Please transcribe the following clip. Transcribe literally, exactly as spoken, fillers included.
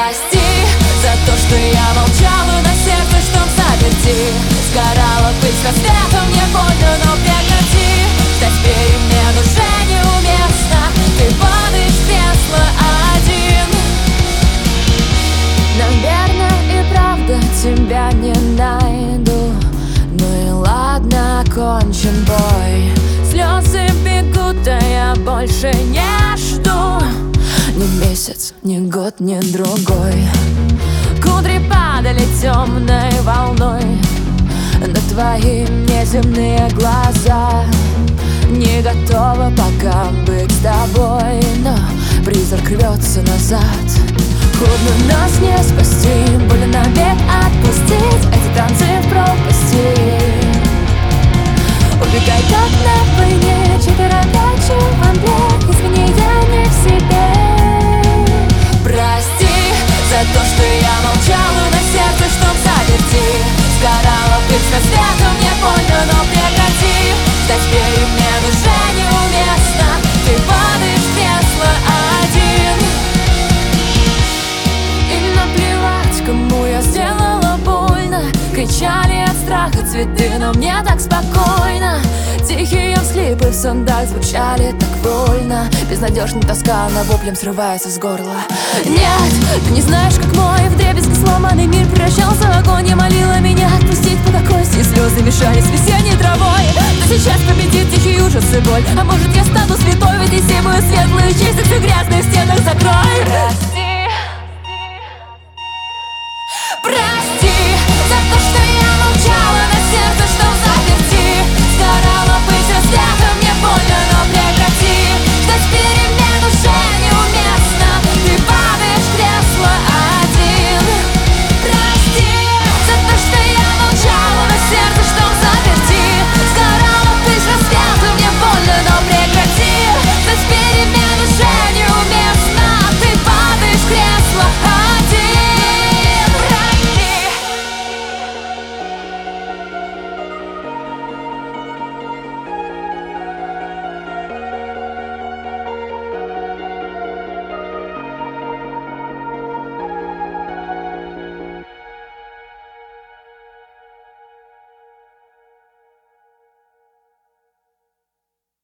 Прости за то, что я молчала, на сердце, что в заперти сгорала пыль со светом, мне больно, но прекрати. Ждать перемен уже неуместно, ты падаешь в кресло один. Наверное, и правда тебя не найду. Ну и ладно, окончен бой. Слезы бегут, а я больше не жду. Ни месяц, ни год, ни другой. Кудри падали темной волной на твои неземные глаза. Не готова пока быть с тобой, но призрак рвется назад. Худно нас не спасти, боль навек отпустить, эти танцы в пропасти. Убегай как на войне, четверопячу в мгле. Извини, я не в себе. Прости за то, что я молчала, на сердце, что в заперти сгорала пыль со светом, мне больно, но прекрати. Ждать перемен уже неуместно, ты падаешь в кресло один. И наплевать, кому я сделала больно. Кричали от страха цветы, но мне так спокойно. Тихие всхлипы в сондах звучали так вольно. Безнадежная тоска на воплем срывается с горла. Нет, ты не знаешь, как мой вдребезги сломанный мир превращался в огонь. Я молила меня отпустить спокойствие, слезы мешали с весенней травой. Но сейчас победит тихий ужас и боль. А может, я стану святой в эти все мои светлые честь, и все грязные в стенах закрой.